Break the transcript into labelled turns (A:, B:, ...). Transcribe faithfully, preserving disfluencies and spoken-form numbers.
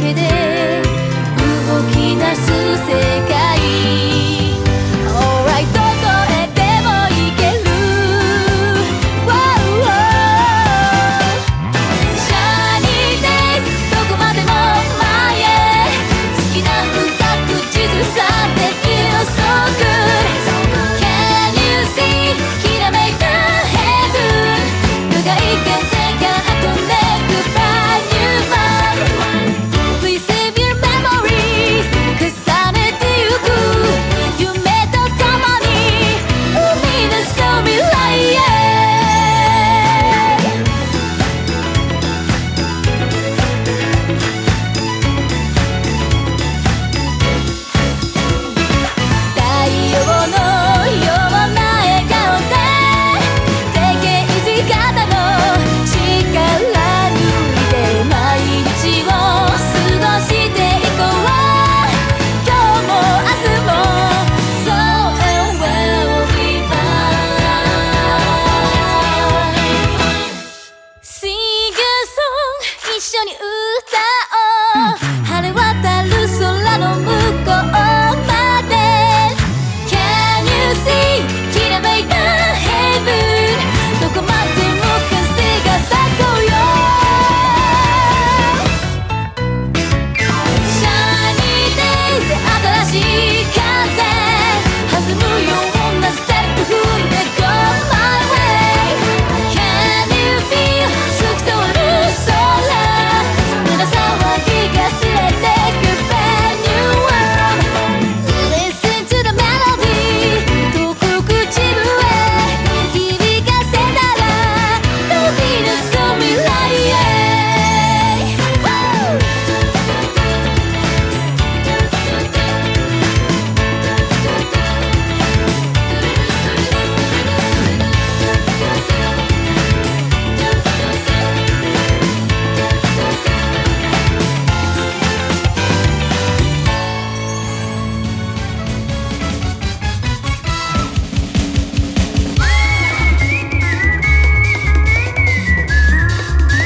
A: けで動き出す世界 Alright どこへでも行ける Wow, wow シャニーデイどこまでも前へ好きな歌口ずさんで Feel so good Can you see きらめいた Heaven 長い幻線が運んでく Brand new love Please save your memories 重ねてゆく夢とともに生み出そう未来へ太陽のような笑顔で定型字型の力抜いて毎日を過ごしていこう今日も明日も So and we'll be fine Sing a song 一緒に歌おう